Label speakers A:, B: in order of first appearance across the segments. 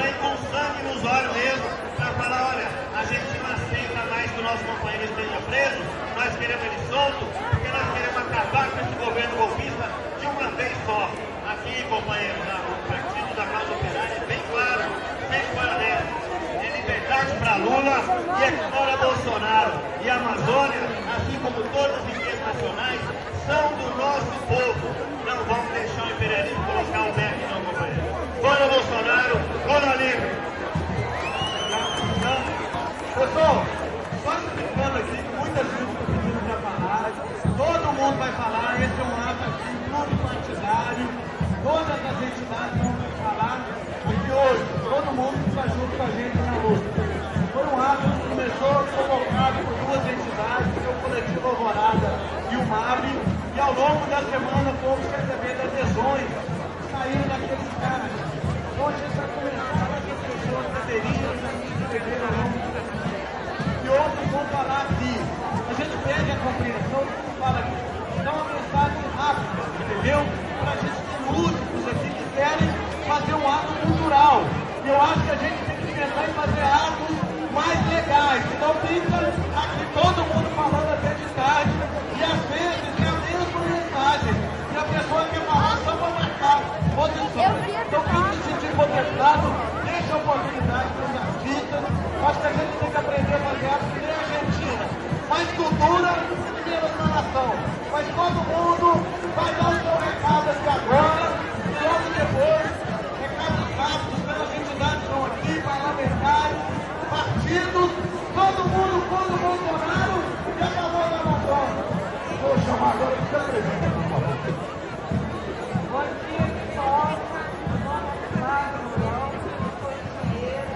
A: sair com sangue nos olhos mesmo, para falar, olha, a gente não aceita mais que o nosso companheiro esteja preso, nós queremos ele solto, porque nós queremos acabar com esse governo golpista de uma vez só. Aqui, companheiros, o Partido da Causa Operária é bem claro, sem honesto. É liberdade para Lula e é fora Bolsonaro. E a Amazônia, assim como todas as riquezas nacionais, são do nosso povo. Não vamos deixar o imperialismo colocar o pé aqui não, companheiro. Fora Bolsonaro, Lula livre.
B: Pessoal, só explicando aqui, muita gente está pedindo para falar, todo mundo vai falar, esse é um ato aqui multipartidário, todas as entidades vão falar, porque hoje todo mundo está junto com a gente na luta. Foi um ato que começou convocado por duas entidades, que é o Coletivo Alvorada e o MAB, e ao longo da semana fomos recebendo adesões, saíram daqueles caras. Hoje a gente vai começar a as pessoas aderiram, já se inscreveram ao longo do e outros vão falar aqui. A gente pede a compreensão do que fala aqui. Dá uma mensagem rápida, entendeu? Para a gente ter músicos aqui que querem fazer um ato cultural. E eu acho que a gente tem que pensar em fazer atos mais legais. Então fica aqui todo mundo falando até de tarde. E às vezes é a mesma mensagem. E a pessoa quer falar só para marcar posição. Então quem se sentir contemplado, deixa a oportunidade para os artistas. Acho que a gente tem que aprender a fazer arte que nem a Argentina. Mais cultura e menos nação. Mas todo mundo vai dar o seu recado aqui agora e logo depois, recados rápidos pelas entidades que estão aqui, parlamentares, partidos, todo mundo contra o Bolsonaro e a favor da Amazônia. Vou chamar agora o seu presidente, por favor.
C: Bom dia, pessoal. Meu nome é Flávio Mourão, sou engenheira.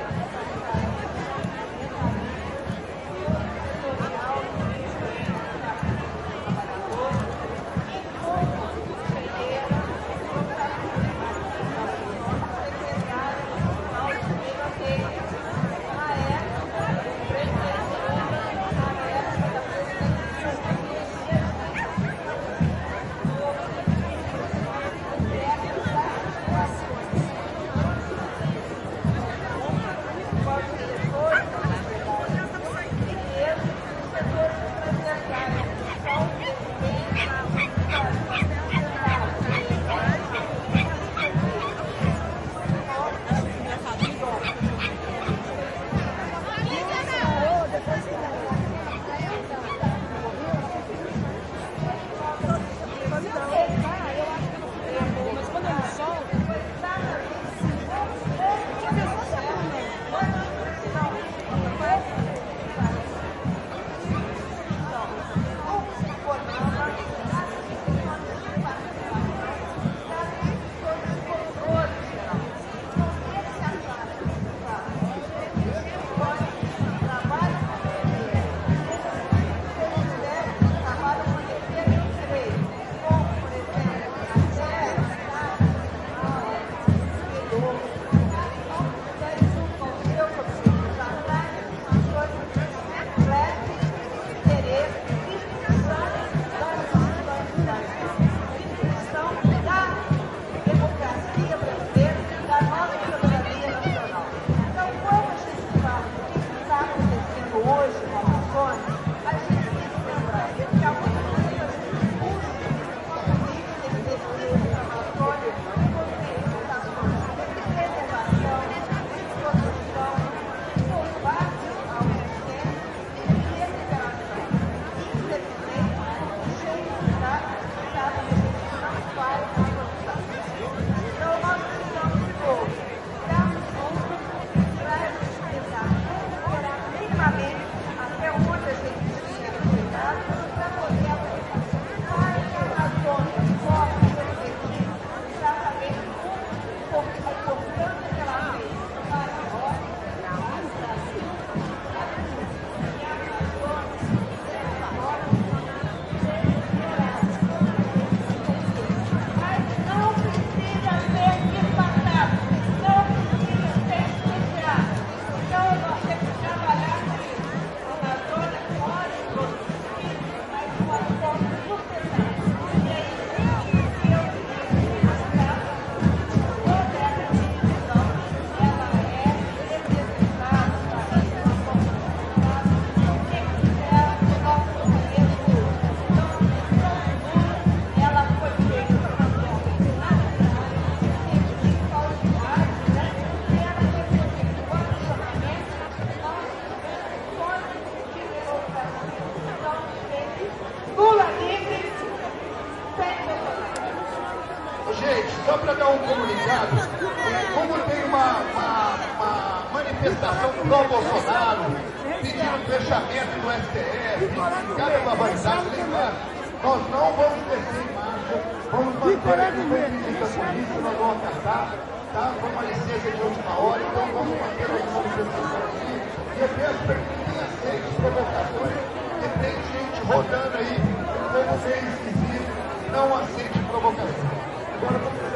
D: manifestação pró-Bolsonaro, pedindo fechamento do STF, cada barbaridade. Lembrando, nós não vamos descer em marcha, vamos manter aqui o requisito da polícia, nós vamos acatar, tá? Foi uma licença de última hora, então vamos manter a nossa manifestação aqui. E eu peço para que ninguém aceite as provocações, porque tem gente rodando aí, como meio esquisito, não aceite provocação. Agora vamos